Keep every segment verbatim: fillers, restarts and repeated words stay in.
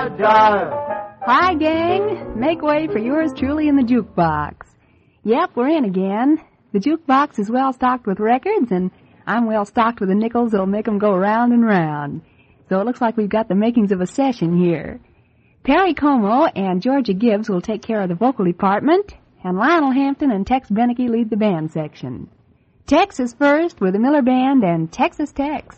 jive, jive. Hi, gang. Make way for yours truly in the jukebox. Yep, we're in again. The jukebox is well stocked with records, and I'm well stocked with the nickels that'll make 'em go round and round. So it looks like we've got the makings of a session here. Perry Como and Georgia Gibbs will take care of the vocal department, and Lionel Hampton and Tex Beneke lead the band section. Tex is first with the Miller Band and Texas Tex.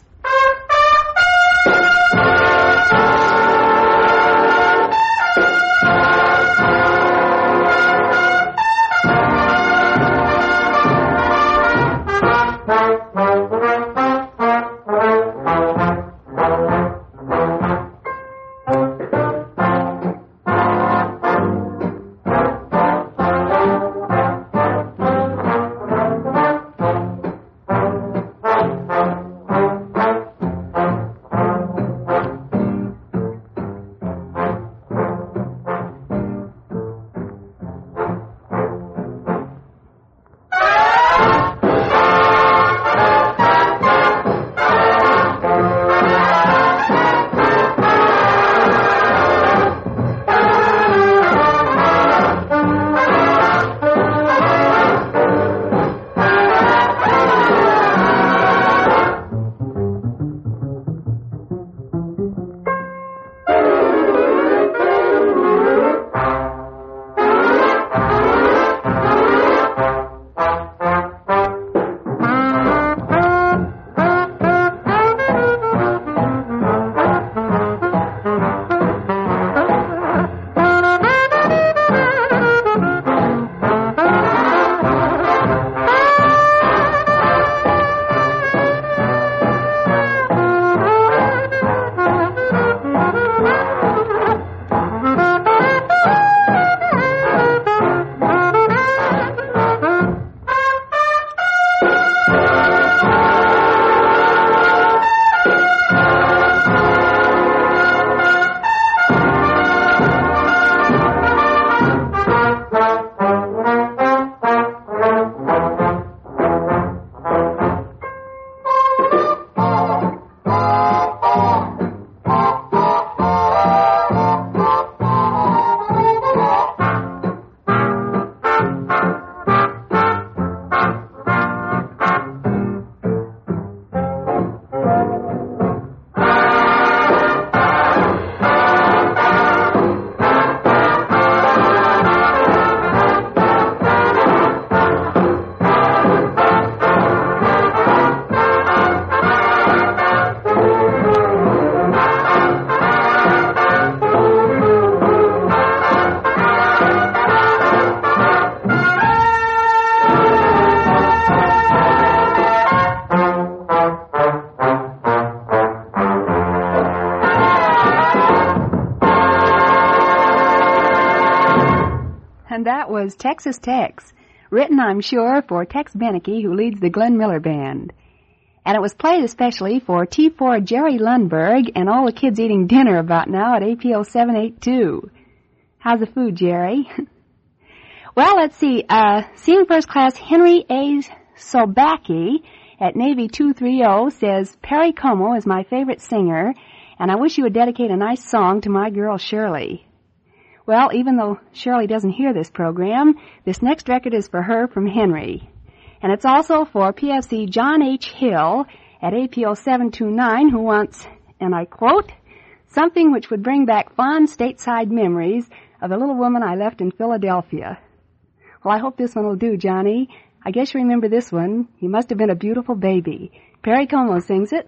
And that was Texas Tex, written, I'm sure, for Tex Beneke, who leads the Glenn Miller Band. And it was played especially for T four Jerry Lundberg and all the kids eating dinner about now at A P O seven eighty-two. How's the food, Jerry? Well, let's see. Uh, Senior First Class Henry A. Sobacki at Navy two thirty says, Perry Como is my favorite singer, and I wish you would dedicate a nice song to my girl Shirley. Well, even though Shirley doesn't hear this program, this next record is for her from Henry. And it's also for P F C John H. Hill at A P O seven twenty-nine, who wants, and I quote, something which would bring back fond stateside memories of the little woman I left in Philadelphia. Well, I hope this one will do, Johnny. I guess you remember this one. You must have been a beautiful baby. Perry Como sings it.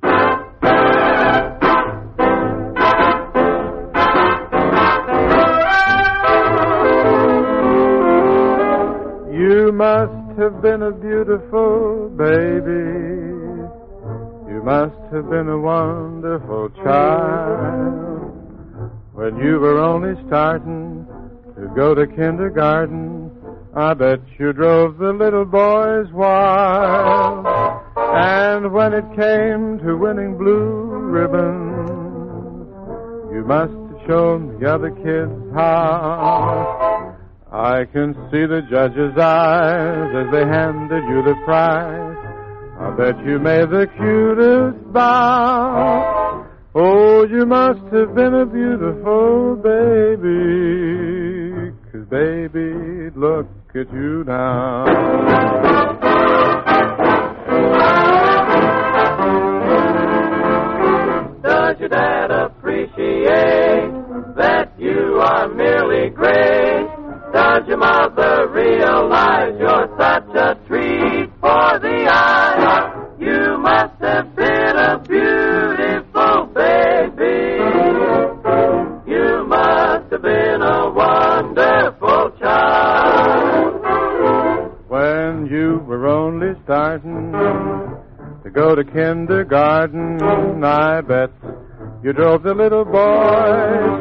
You must have been a beautiful baby. You must have been a wonderful child. When you were only starting to go to kindergarten, I bet you drove the little boys wild. And when it came to winning blue ribbons, you must have shown the other kids how. I can see the judge's eyes as they handed you the prize. I bet you made the cutest bow. Oh, you must have been a beautiful baby, 'cause baby, look at you now. Does your dad appreciate that you are merely great? Does your mother realize you're such a treat for the eye? You must have been a beautiful baby. You must have been a wonderful child. When you were only starting to go to kindergarten, I bet you drove the little boys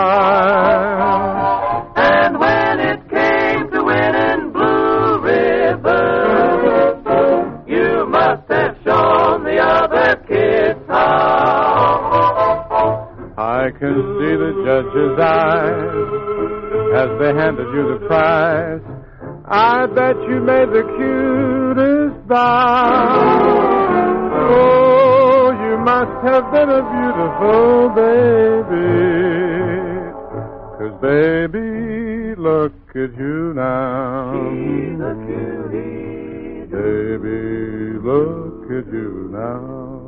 wild. And when it came to winning Blue Ribbon, you must have shown the other kids how. I can see the judge's eyes as they handed you the prize. I bet you made the cutest bow. Oh, you must have been a beautiful baby, 'cause baby, look at you now. She's a cutie. Baby, look at you now.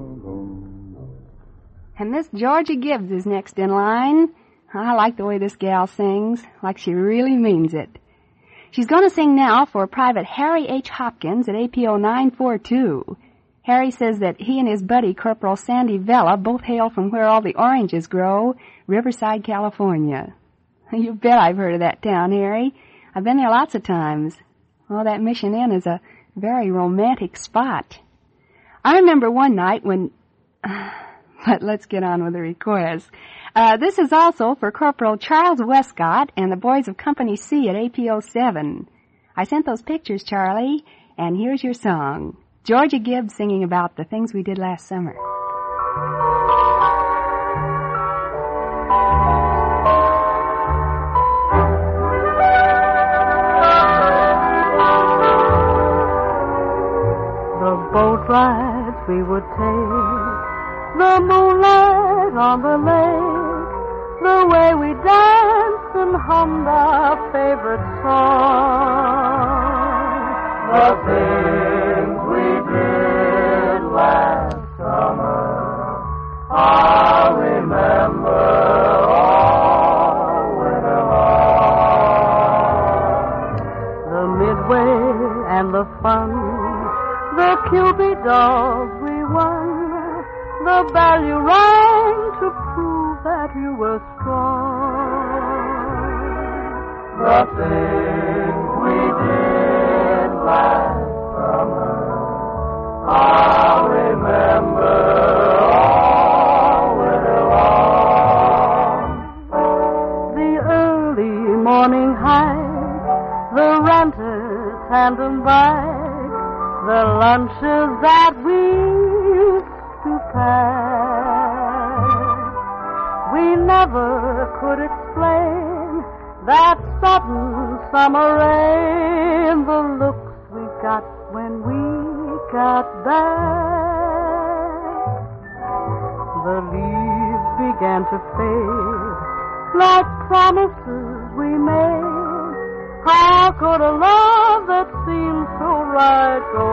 And Miss Georgia Gibbs is next in line. I like the way this gal sings, like she really means it. She's going to sing now for Private Harry H. Hopkins at A P O nine four two. Harry says that he and his buddy, Corporal Sandy Vella, both hail from where all the oranges grow, Riverside, California. You bet I've heard of that town, Harry. I've been there lots of times. Oh, that Mission Inn is a very romantic spot. I remember one night when... But let's get on with the request. Uh, this is also for Corporal Charles Westcott and the boys of Company C at A P O seven. I sent those pictures, Charlie, and here's your song. Georgia Gibbs singing about the things we did last summer. The boat rides we would take, the moonlight on the lake, the way we danced and hummed our favorite song. The things we did last summer, I'll remember all winter long. The midway and the fun, the Cupid dogs we won, the bell you rang to prove that you were strong. The things we did last summer, I'll remember all winter long. The early morning hike, the renter's hand and bag, the lunches that we used to pack. We never could explain that sudden summer rain, the looks we got when we got back. The leaves began to fade like promises we made. How could a love that seemed so right go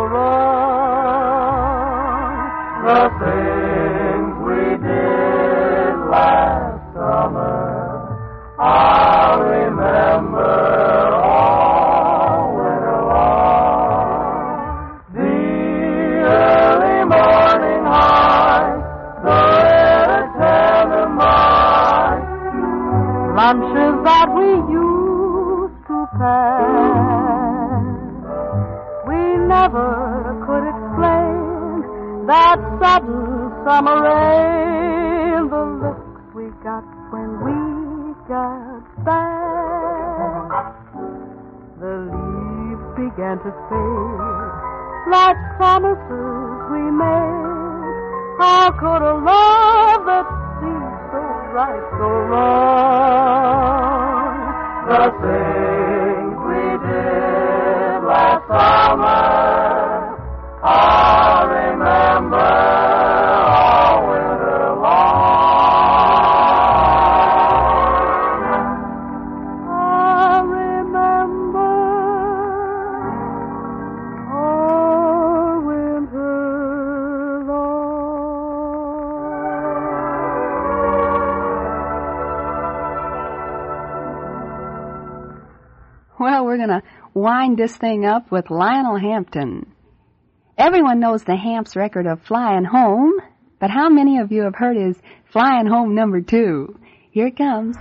wrong? The things we did last summer, I'll remember all winter long. The early morning hike, the red tender mine, lunches that we used to pack. We never could explain that sudden summer rain, the looks we got when we got back. The leaves began to fade like promises we made. How could a love that seemed so right go wrong? the things we did last summer, I'll remember all winter long. we're going to wind this thing up with Lionel Hampton. Everyone knows the Hamps record of Flying Home, but how many of you have heard his Flying Home number two? Here it comes.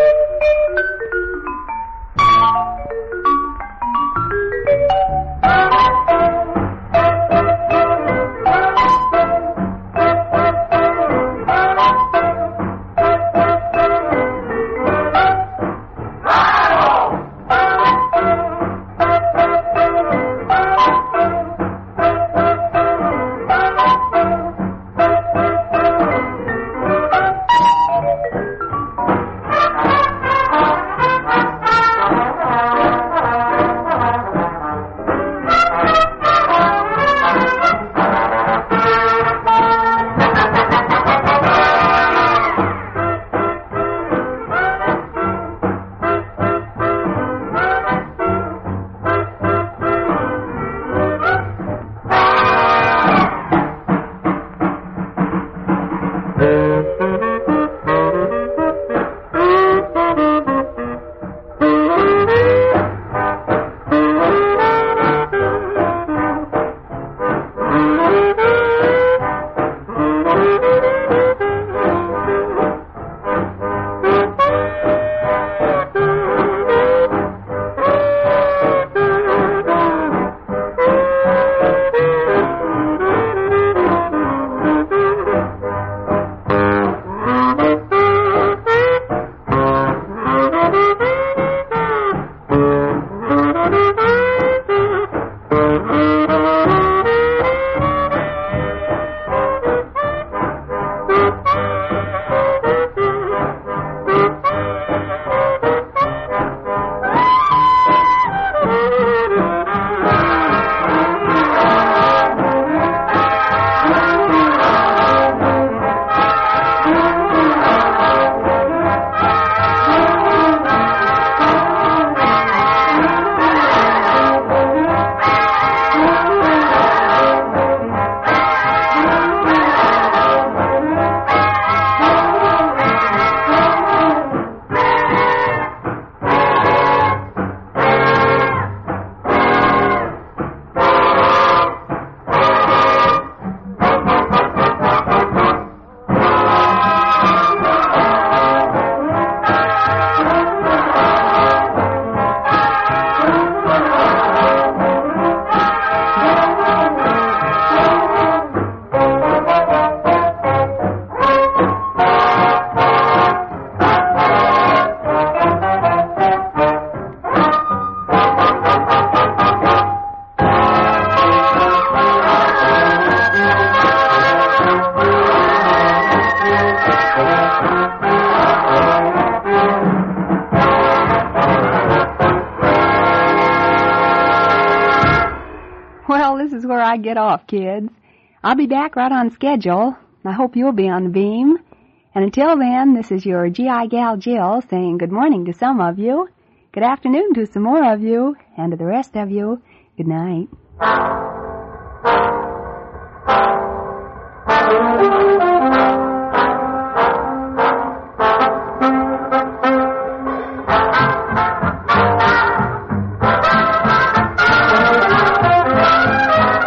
I get off, kids. I'll be back right on schedule. I hope you'll be on the beam. And until then, this is your G I gal Jill saying good morning to some of you, good afternoon to some more of you, and to the rest of you, good night.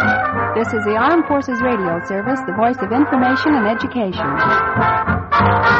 This is the Armed Forces Radio Service, the voice of information and education.